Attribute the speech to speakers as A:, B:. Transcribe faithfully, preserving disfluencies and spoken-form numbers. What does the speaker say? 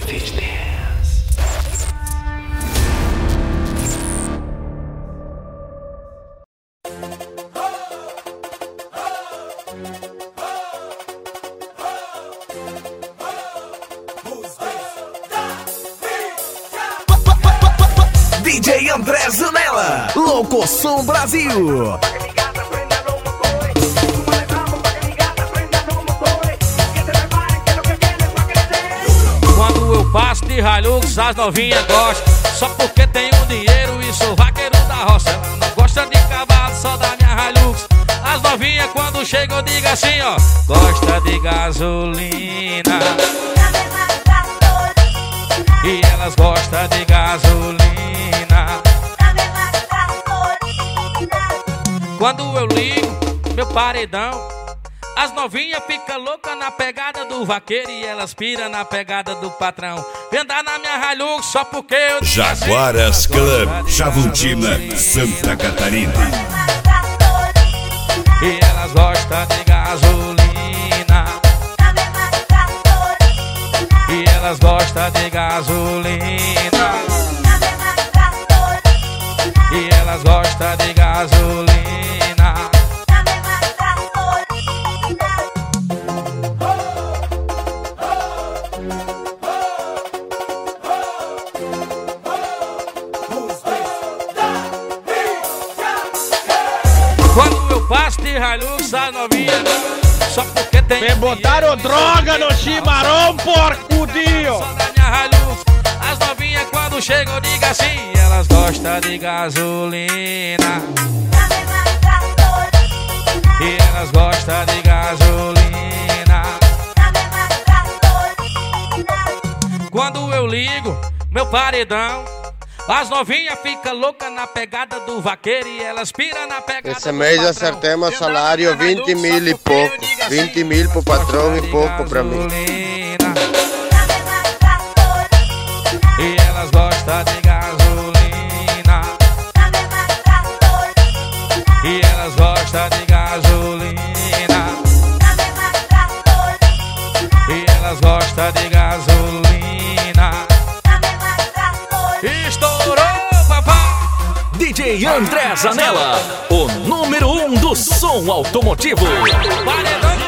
A: Fitness. D J André Zanella, Louco Som Brasil.
B: Quando eu passo de Hilux, as novinhas gostam. Só porque tenho dinheiro e sou vaqueiro da roça. Ela não gosta de cavalo, só da minha Hilux. As novinhas quando chegam eu digo assim, ó: gosta de gasolina. E elas gostam de gasolina. Quando eu ligo meu paredão, as novinhas ficam loucas na pegada do vaqueiro e elas piram na pegada do patrão. Vem andar na minha Hilux só porque eu...
C: Jaguaras Club, Chavantina, Santa Catarina.
B: E elas gostam de gasolina. E elas gostam de gasolina. E elas gostam de gasolina. Quando eu passo de Hilux, a novinha só porque tem...
D: Me botaram droga no chimarrão, porcudinho!
B: Só da minha Hilux, as novinhas quando chegam eu digo assim: elas gostam de gasolina. E elas gostam de gasolina. Quando eu ligo meu paredão, as novinhas ficam loucas na pegada do vaqueiro e elas piram na pegada
E: Esse
B: do
E: mês
B: patrão.
E: acertemos o salário vinte mil e pouco. vinte mil pro patrão e pouco pra mim.
B: E elas gostam de gasolina. E elas gostam de gasolina. E elas gostam de gasolina. Estourou, papai!
A: D J André Zanella, o número um do som automotivo.
B: Paredão